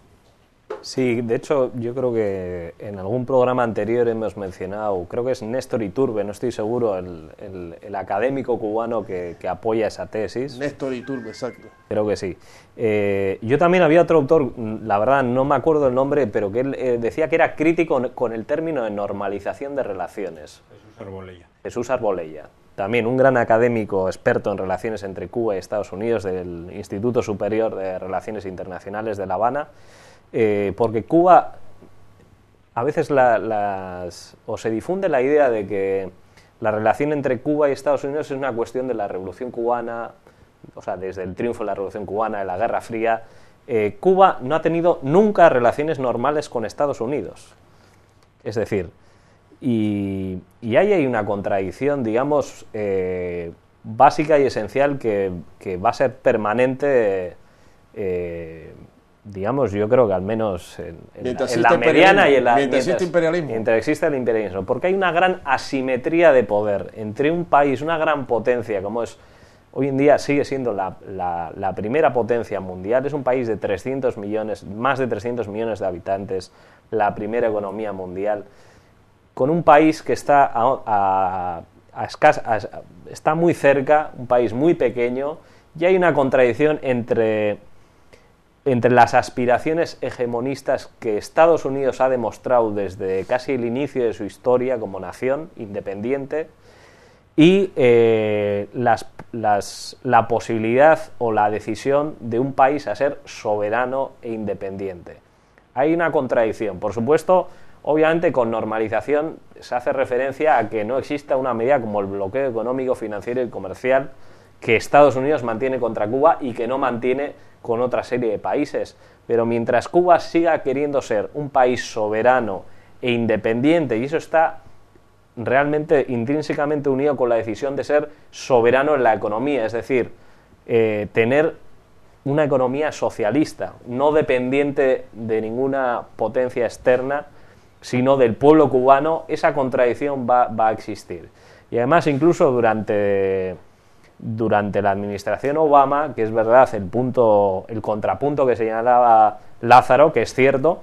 Speaker 3: Sí, de hecho, yo creo que en algún programa anterior hemos mencionado, creo que es Néstor Iturbe, no estoy seguro, el académico cubano que apoya esa tesis.
Speaker 1: Néstor Iturbe, exacto.
Speaker 3: Creo que sí. Yo también había otro autor, la verdad no me acuerdo el nombre, pero que él decía que era crítico con el término de normalización de relaciones. Jesús Arbolella. También un gran académico experto en relaciones entre Cuba y Estados Unidos del Instituto Superior de Relaciones Internacionales de La Habana. Porque Cuba, a veces o se difunde la idea de que la relación entre Cuba y Estados Unidos es una cuestión de la Revolución Cubana, o sea, desde el triunfo de la Revolución Cubana, de la Guerra Fría. Cuba no ha tenido nunca relaciones normales con Estados Unidos. Es decir, y ahí hay una contradicción, digamos, básica y esencial que va a ser permanente, digamos, yo creo que al menos en la mediana y en la...
Speaker 1: Mientras existe imperialismo.
Speaker 3: Mientras existe el imperialismo. Porque hay una gran asimetría de poder entre un país, una gran potencia, como es hoy en día sigue siendo la primera potencia mundial, es un país de 300 millones, más de 300 millones de habitantes, la primera economía mundial, con un país que está está muy cerca, un país muy pequeño, y hay una contradicción entre las aspiraciones hegemonistas que Estados Unidos ha demostrado desde casi el inicio de su historia como nación independiente y la posibilidad o la decisión de un país a ser soberano e independiente. Hay una contradicción. Por supuesto, obviamente con normalización se hace referencia a que no exista una medida como el bloqueo económico, financiero y comercial que Estados Unidos mantiene contra Cuba y que no mantiene con otra serie de países. Pero mientras Cuba siga queriendo ser un país soberano e independiente, y eso está realmente intrínsecamente unido con la decisión de ser soberano en la economía, es decir, tener una economía socialista, no dependiente de ninguna potencia externa, sino del pueblo cubano, esa contradicción va a existir. Y además, incluso durante la administración Obama, que es verdad el contrapunto que señalaba Lázaro, que es cierto,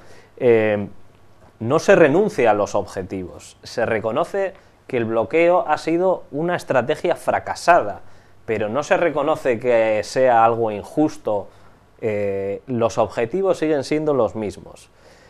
Speaker 3: no se renuncia a los objetivos. Se reconoce que el bloqueo ha sido una estrategia fracasada, pero no se reconoce que sea algo injusto. Los objetivos siguen siendo los mismos.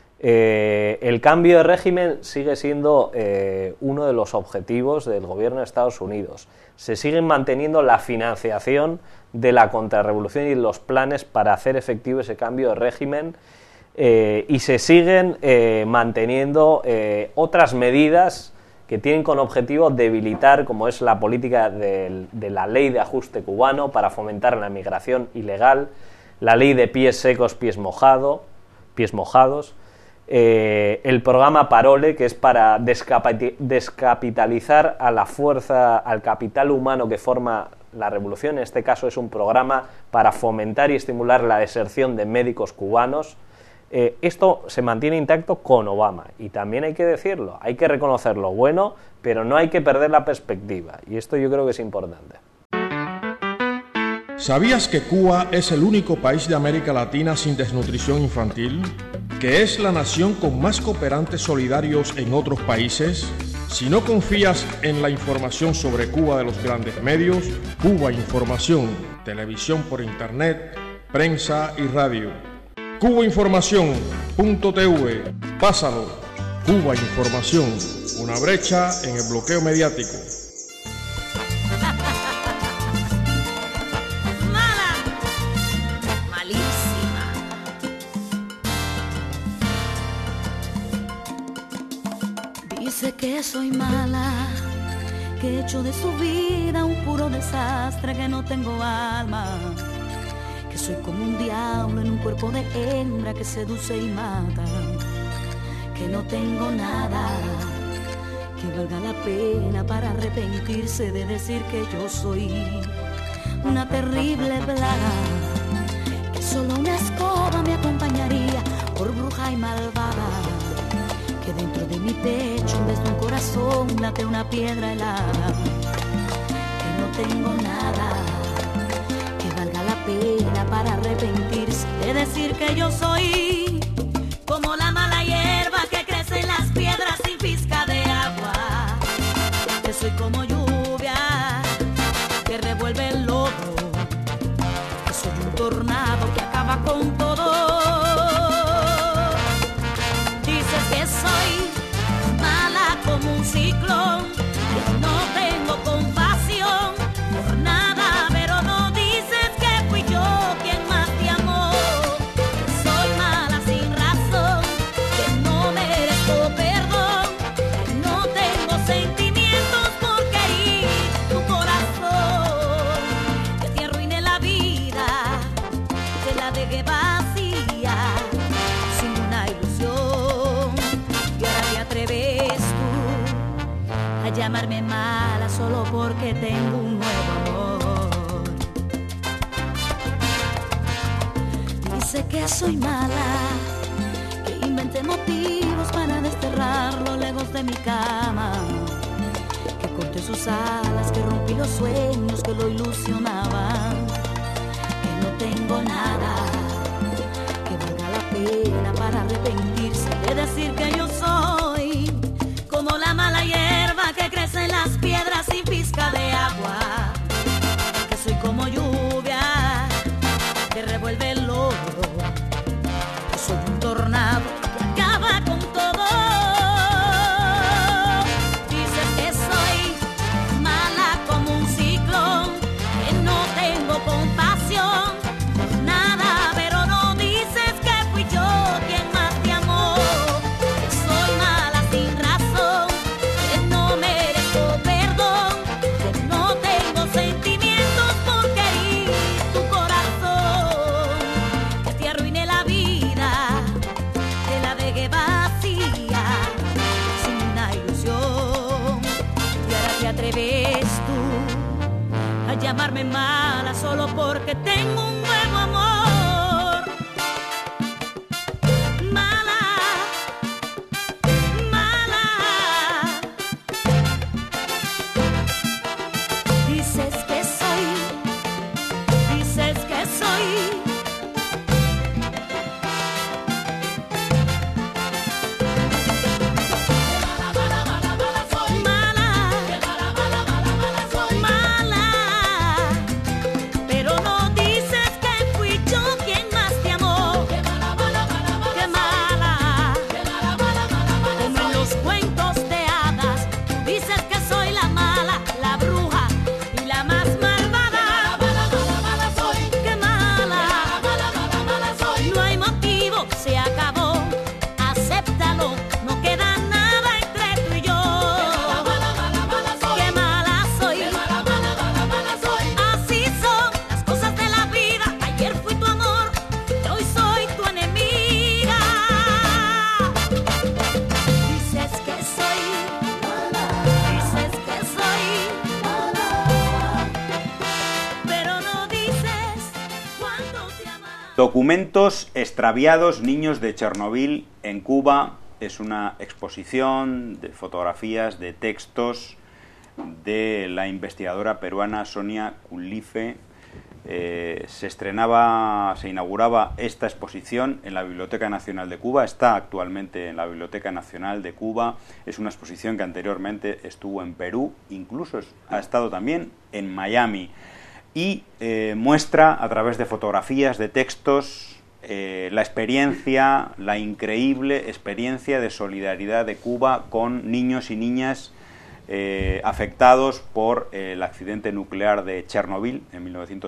Speaker 3: El cambio de régimen sigue siendo uno de los objetivos del gobierno de Estados Unidos. Se siguen manteniendo la financiación de la contrarrevolución y los planes para hacer efectivo ese cambio de régimen, y se siguen manteniendo otras medidas que tienen como objetivo debilitar, como es la política de la ley de ajuste cubano para fomentar la migración ilegal, la ley de pies secos, pies mojados, el programa Parole, que es para descapitalizar a la fuerza, al capital humano que forma la revolución. En este caso es un programa para fomentar y estimular la deserción de médicos cubanos. Esto se mantiene intacto con Obama, y también hay que decirlo, hay que reconocer lo bueno, pero no hay que perder la perspectiva, y esto yo creo que es importante.
Speaker 1: ¿Sabías que Cuba es el único país de América Latina sin desnutrición infantil? ¿Que es la nación con más cooperantes solidarios en otros países? Si no confías en la información sobre Cuba de los grandes medios, Cuba Información, televisión por internet, prensa y radio. cubainformación.tv, pásalo. Cuba Información, una brecha en el bloqueo mediático.
Speaker 4: Dice que soy mala, que he hecho de su vida un puro desastre, que no tengo alma, que soy como un diablo en un cuerpo de hembra que seduce y mata, que no tengo nada que valga la pena para arrepentirse de decir que yo soy una terrible plaga, que solo una escoba me acompañaría por bruja y malvada, que dentro de mi pecho en vez de un corazón late una piedra helada, que no tengo nada que valga la pena para arrepentirse de decir que yo soy como la mala hierba que crece en las piedras sin pizca de agua, que soy como lluvia que revuelve el lodo, que soy un tornado que acaba con todo. Soy mala como un ciclón, que no tengo compasión por nada, pero no dices que fui yo quien más te amó. Soy mala sin razón, que no merezco perdón, que no tengo sentimientos porque herí tu corazón, que te arruiné la vida, que la dejé vacía, sin una ilusión. ¿Atreves tú a llamarme mala solo porque tengo un nuevo amor? Dice que soy mala, que inventé motivos para desterrarlo lejos de mi cama, que corté sus alas, que rompí los sueños que lo ilusionaban, que no tengo nada que valga la pena para arrepentirse de decir que yo soy como la mala hierba que crece en las piedras sin pizca de agua, que soy como lluvia que revuelve el lodo, que soy un tornado que acaba con todo. Dices que soy mala como un ciclón, que no tengo compasión por nada, pero no dices que fui yo quien más te amó. Soy mala sin razón, que no merezco perdón, que no tengo sentimientos porque herí tu corazón, que te arruiné la vida, que la dejé vacía, sin una ilusión. Y ahora te atreves tú a llamarme mala solo porque tengo un nuevo amor.
Speaker 2: Documentos extraviados, niños de Chernobyl en Cuba. Es una exposición de fotografías, de textos de la investigadora peruana Sonia Culife, se inauguraba esta exposición en la Biblioteca Nacional de Cuba, está actualmente en la Biblioteca Nacional de Cuba, es una exposición que anteriormente estuvo en Perú, incluso ha estado también en Miami, y muestra a través de fotografías, de textos, la experiencia, la increíble experiencia de solidaridad de Cuba con niños y niñas afectados por el accidente nuclear de Chernobyl en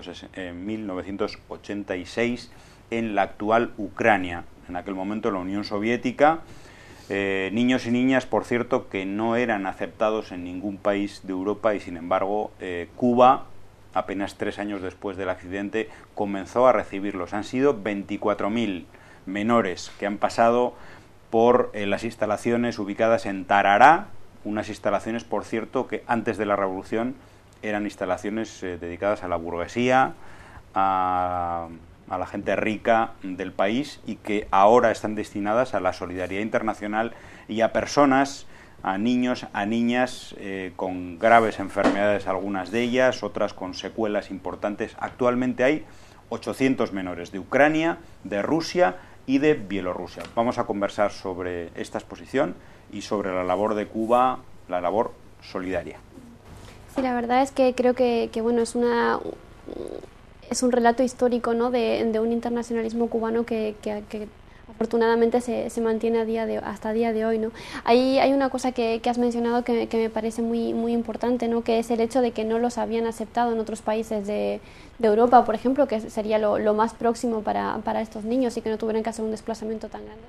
Speaker 2: 1986 en la actual Ucrania, en aquel momento la Unión Soviética. Niños y niñas, por cierto, que no eran aceptados en ningún país de Europa y, sin embargo, Cuba, apenas 3 años después del accidente, comenzó a recibirlos. Han sido 24.000 menores que han pasado por las instalaciones ubicadas en Tarará, unas instalaciones, por cierto, que antes de la Revolución eran instalaciones dedicadas a la burguesía, a la gente rica del país, y que ahora están destinadas a la solidaridad internacional y a personas, a niños, a niñas con graves enfermedades, algunas de ellas, otras con secuelas importantes. Actualmente hay 800 menores de Ucrania, de Rusia y de Bielorrusia. Vamos a conversar sobre esta exposición y sobre la labor de Cuba, la labor solidaria.
Speaker 5: Sí, la verdad es que creo que bueno, es un relato histórico, ¿no?, de un internacionalismo cubano que afortunadamente se mantiene hasta día de hoy, ¿no? Hay una cosa que has mencionado que me parece muy importante, ¿no?, que es el hecho de que no los habían aceptado en otros países de Europa, por ejemplo, que sería lo más próximo para estos niños, y que no tuvieran que hacer un desplazamiento tan grande.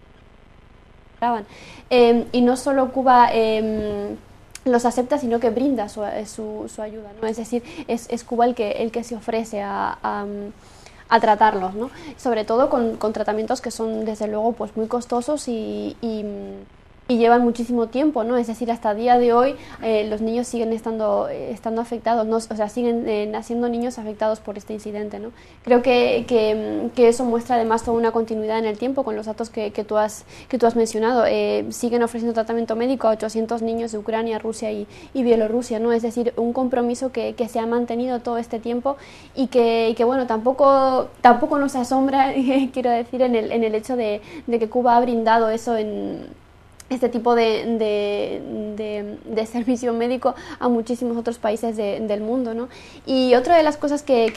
Speaker 5: Y no solo Cuba los acepta, sino que brinda su ayuda, ¿no? Es decir, es Cuba el que se ofrece a tratarlos, ¿no? Sobre todo con tratamientos que son, desde luego, pues muy costosos y llevan muchísimo tiempo, ¿no? Es decir, hasta el día de hoy los niños siguen estando afectados, ¿no? O sea, siguen naciendo niños afectados por este incidente, ¿no? Creo que eso muestra además toda una continuidad en el tiempo con los datos que tú has mencionado. Siguen ofreciendo tratamiento médico a 800 niños de Ucrania, Rusia y Bielorrusia, ¿no? Es decir, un compromiso que se ha mantenido todo este tiempo y que bueno, tampoco nos asombra, quiero decir, en el hecho de que Cuba ha brindado eso en este tipo de servicio médico a muchísimos otros países del mundo, ¿no? Y otra de las cosas que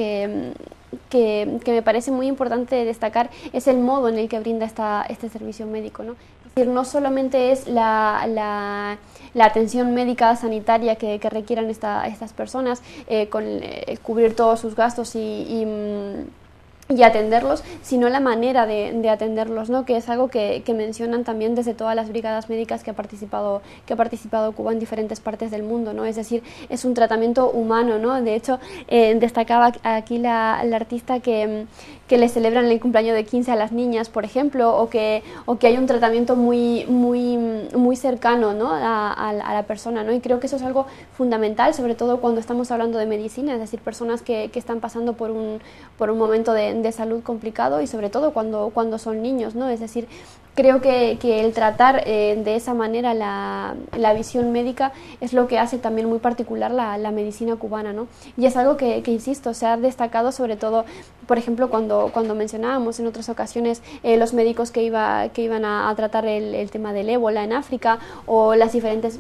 Speaker 5: me parece muy importante destacar es el modo en el que brinda este servicio médico, ¿no? Es decir, no solamente es la atención médica sanitaria que requieran estas personas, con cubrir todos sus gastos y atenderlos, sino la manera de atenderlos, ¿no?, que es algo que mencionan también desde todas las brigadas médicas que ha participado Cuba en diferentes partes del mundo, ¿no? Es decir, es un tratamiento humano, ¿no? De hecho, destacaba aquí la artista que le celebran el cumpleaños de 15 a las niñas, por ejemplo, o que hay un tratamiento muy cercano, ¿no?, a la persona, ¿no? Y creo que eso es algo fundamental, sobre todo cuando estamos hablando de medicina, es decir, personas que están pasando por un momento de salud complicado, y sobre todo cuando son niños, ¿no? Es decir, creo que el tratar de esa manera la visión médica es lo que hace también muy particular la medicina cubana, ¿no? Y es algo que insisto, se ha destacado sobre todo, por ejemplo, cuando mencionábamos en otras ocasiones los médicos que iban a tratar el tema del ébola en África, o los diferentes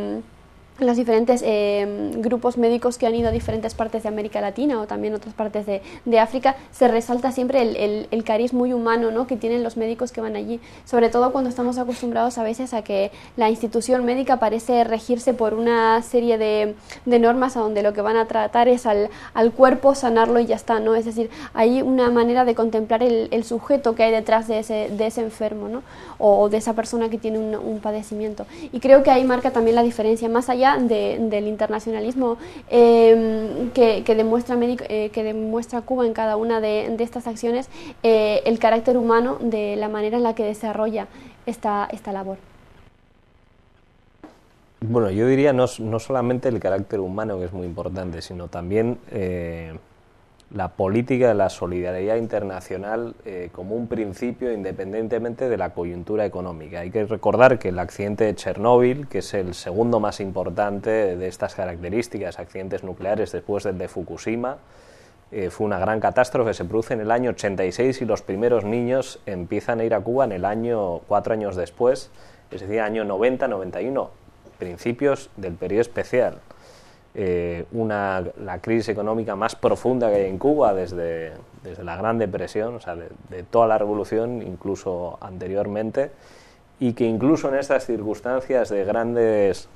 Speaker 5: grupos médicos que han ido a diferentes partes de América Latina o también otras partes de África. Se resalta siempre el cariz muy humano, ¿no?, que tienen los médicos que van allí, sobre todo cuando estamos acostumbrados a veces a que la institución médica parece regirse por una serie de normas a donde lo que van a tratar es al cuerpo, sanarlo y ya está, ¿no? Es decir, hay una manera de contemplar el sujeto que hay detrás de ese enfermo, ¿no?, o de esa persona que tiene un padecimiento. Y creo que ahí marca también la diferencia, más allá del internacionalismo que demuestra Cuba en cada una de estas acciones, el carácter humano de la manera en la que desarrolla esta labor.
Speaker 3: Bueno, yo diría no solamente el carácter humano, que es muy importante, sino también la política de la solidaridad internacional como un principio independientemente de la coyuntura económica. Hay que recordar que el accidente de Chernóbil, que es el segundo más importante de estas características, accidentes nucleares después del de Fukushima, fue una gran catástrofe, se produce en el año 86 y los primeros niños empiezan a ir a Cuba en el año 4 años después, es decir, año 90-91, principios del periodo especial. La crisis económica más profunda que hay en Cuba desde la Gran Depresión, o sea, de toda la revolución, incluso anteriormente, y que incluso en estas circunstancias de grandes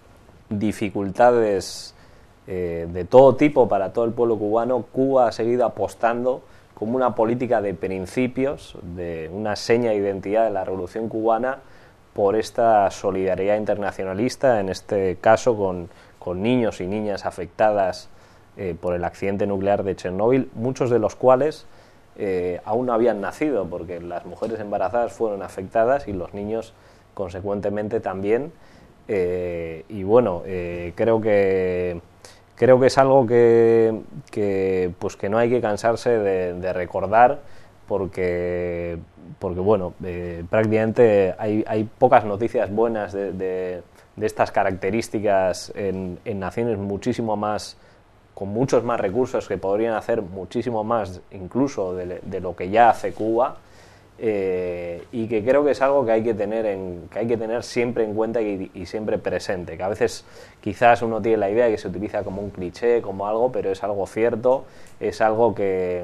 Speaker 3: dificultades de todo tipo para todo el pueblo cubano, Cuba ha seguido apostando como una política de principios, de una seña de identidad de la revolución cubana, por esta solidaridad internacionalista, en este caso con niños y niñas afectadas por el accidente nuclear de Chernóbil, muchos de los cuales aún no habían nacido, porque las mujeres embarazadas fueron afectadas y los niños consecuentemente también. Y bueno, creo que es algo que no hay que cansarse de recordar, porque bueno, prácticamente hay pocas noticias buenas de estas características en naciones muchísimo más, con muchos más recursos, que podrían hacer muchísimo más incluso de lo que ya hace Cuba, y que creo que es algo que hay que tener siempre en cuenta y siempre presente, que a veces quizás uno tiene la idea de que se utiliza como un cliché, como algo, pero es algo cierto, es algo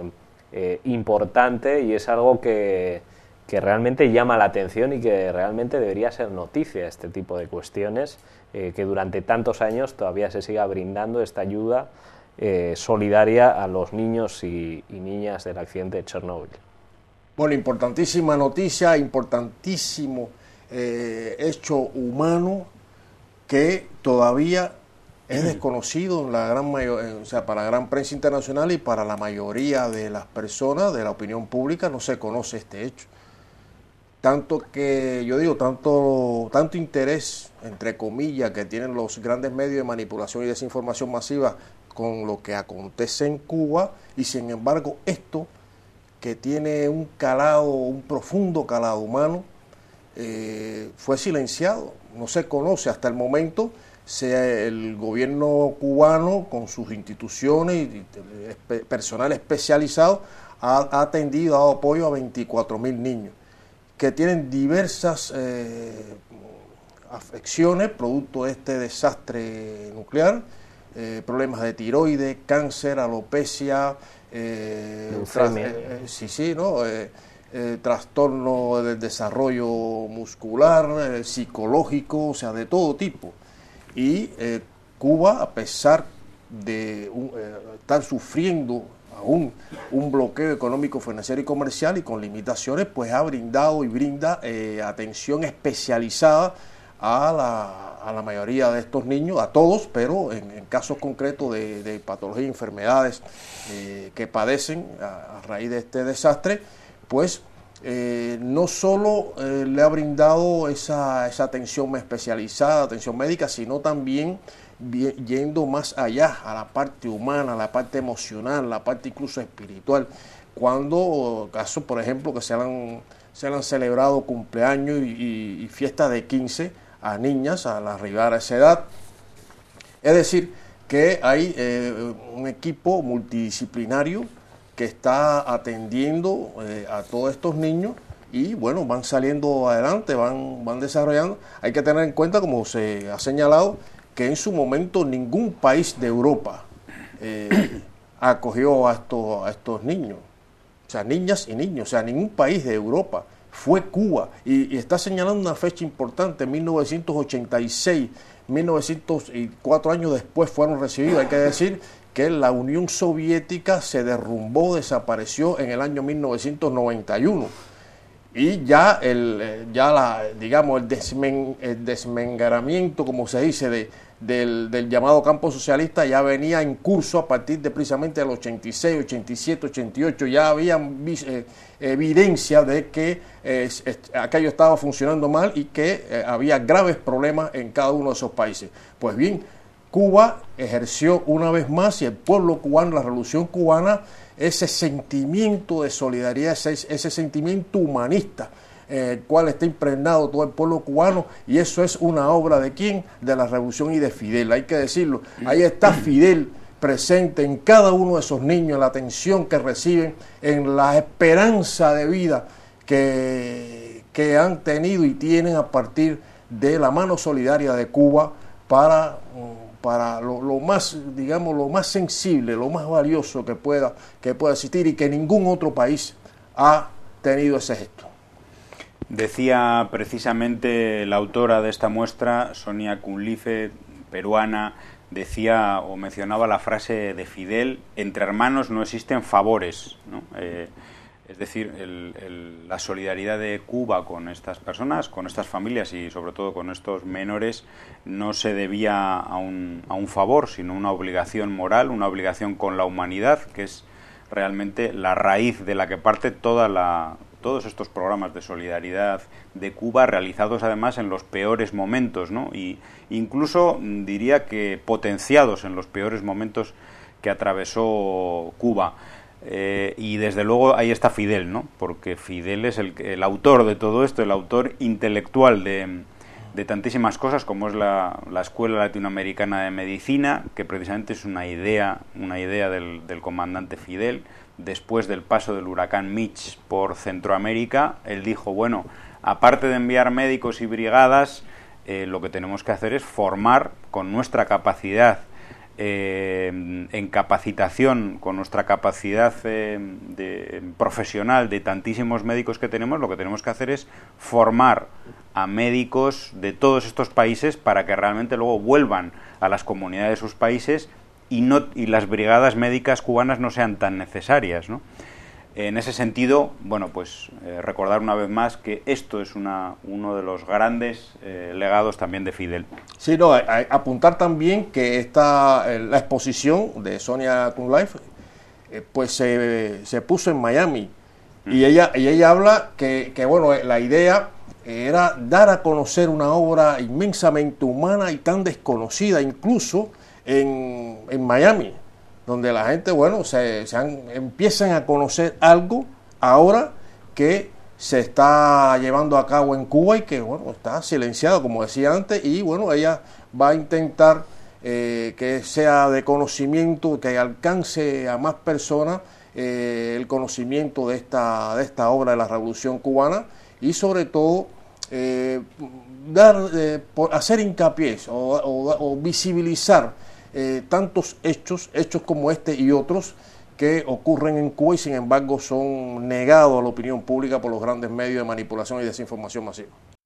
Speaker 3: importante, y es algo que realmente llama la atención y que realmente debería ser noticia, este tipo de cuestiones, que durante tantos años todavía se siga brindando esta ayuda solidaria a los niños y niñas del accidente de Chernóbil.
Speaker 1: Bueno, importantísima noticia, importantísimo hecho humano que todavía es desconocido en la gran o sea, para la gran prensa internacional y para la mayoría de las personas, de la opinión pública, no se conoce este hecho. Tanto que, yo digo, tanto interés, entre comillas, que tienen los grandes medios de manipulación y desinformación masiva con lo que acontece en Cuba, y sin embargo esto, que tiene un profundo calado humano, fue silenciado, no se conoce hasta el momento. El gobierno cubano, con sus instituciones y personal especializado, ha atendido, ha dado apoyo a 24,000 niños que tienen diversas afecciones producto de este desastre nuclear, problemas de tiroides, cáncer, alopecia, trastorno del desarrollo muscular, psicológico, o sea, de todo tipo. Y Cuba, a pesar de estar sufriendo aún un bloqueo económico, financiero y comercial, y con limitaciones, pues ha brindado y brinda atención especializada a la mayoría de estos niños, a todos, pero en casos concretos de patologías y enfermedades que padecen a raíz de este desastre, pues no solo le ha brindado esa atención especializada, atención médica, sino también yendo más allá, a la parte humana, a la parte emocional, la parte incluso espiritual. Cuando casos, por ejemplo, que se han celebrado cumpleaños y fiestas de 15 a niñas al arribar a esa edad. Es decir, que hay un equipo multidisciplinario que está atendiendo a todos estos niños, y bueno, van saliendo adelante, van desarrollando. Hay que tener en cuenta, como se ha señalado, que en su momento ningún país de Europa acogió a estos niños, o sea, niñas y niños, o sea, ningún país de Europa. Fue Cuba, y está señalando una fecha importante, 1986, 4 años después fueron recibidos. Hay que decir que la Unión Soviética se derrumbó, desapareció en el año 1991. Y ya el desmengaramiento, como se dice, del llamado campo socialista ya venía en curso a partir de precisamente del 86, 87, 88. Ya había evidencia de que aquello estaba funcionando mal y que había graves problemas en cada uno de esos países. Pues bien, Cuba ejerció una vez más, y el pueblo cubano, la revolución cubana, ese sentimiento de solidaridad, ese sentimiento humanista, el cual está impregnado todo el pueblo cubano, y eso es una obra ¿de quién? De la revolución y de Fidel, hay que decirlo. Ahí está Fidel, presente en cada uno de esos niños, en la atención que reciben, en la esperanza de vida que han tenido y tienen a partir de la mano solidaria de Cuba para lo más, digamos, lo más sensible, lo más valioso que pueda existir, y que ningún otro país ha tenido ese gesto.
Speaker 2: Decía precisamente la autora de esta muestra, Sonia Cunlife, peruana, decía o mencionaba la frase de Fidel: entre hermanos no existen favores, ¿no? Es decir, la solidaridad de Cuba con estas personas, con estas familias y sobre todo con estos menores, no se debía a un favor, sino una obligación moral, una obligación con la humanidad, que es realmente la raíz de la que parte todos estos programas de solidaridad de Cuba, realizados además en los peores momentos, ¿no? Y incluso diría que potenciados en los peores momentos que atravesó Cuba. Y desde luego ahí está Fidel, ¿no? Porque Fidel es el autor de todo esto, el autor intelectual de tantísimas cosas, como es la Escuela Latinoamericana de Medicina, que precisamente es una idea del comandante Fidel. Después del paso del huracán Mitch por Centroamérica, él dijo, bueno, aparte de enviar médicos y brigadas, lo que tenemos que hacer es formar con nuestra capacidad en capacitación, con nuestra capacidad profesional de tantísimos médicos que tenemos. Lo que tenemos que hacer es formar a médicos de todos estos países para que realmente luego vuelvan a las comunidades de sus países y las brigadas médicas cubanas no sean tan necesarias, ¿no? En ese sentido, bueno, pues recordar una vez más que esto es uno de los grandes legados también de Fidel.
Speaker 1: Sí, no, apuntar también que la exposición de Sonia Cunlife pues se puso en Miami, y ella habla que bueno, la idea era dar a conocer una obra inmensamente humana y tan desconocida incluso en Miami, donde la gente, bueno, empiezan a conocer algo ahora que se está llevando a cabo en Cuba y que, bueno, está silenciado, como decía antes, y bueno, ella va a intentar que sea de conocimiento, que alcance a más personas el conocimiento de esta obra de la Revolución Cubana, y sobre todo hacer hincapié o visibilizar tantos hechos como este y otros que ocurren en Cuba y sin embargo son negados a la opinión pública por los grandes medios de manipulación y desinformación masiva.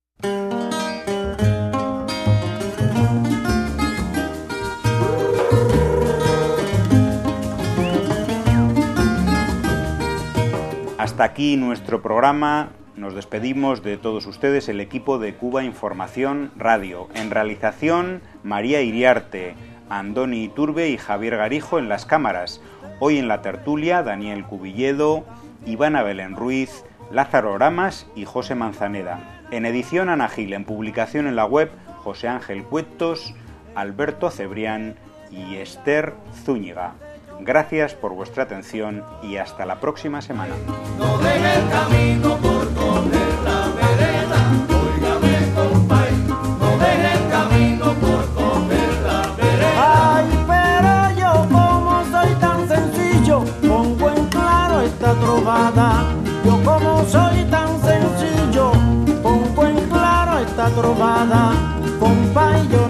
Speaker 2: Hasta aquí nuestro programa. Nos despedimos de todos ustedes, el equipo de Cuba Información Radio. En realización, María Iriarte, Andoni Iturbe y Javier Garijo en las cámaras. Hoy en la tertulia, Daniel Cubilledo, Ivana Belén Ruiz, Lázaro Ramas y José Manzaneda. En edición, Ana Gil. En publicación en la web, José Ángel Cuetos, Alberto Cebrián y Esther Zúñiga. Gracias por vuestra atención y hasta la próxima semana.
Speaker 6: No deje el camino por coger la vereda, óigame compay, no deje el camino por coger la vereda.
Speaker 7: Ay, pero yo como soy tan sencillo, pongo en claro esta trovada. Yo como soy tan sencillo, pongo en claro esta trovada. Compay, yo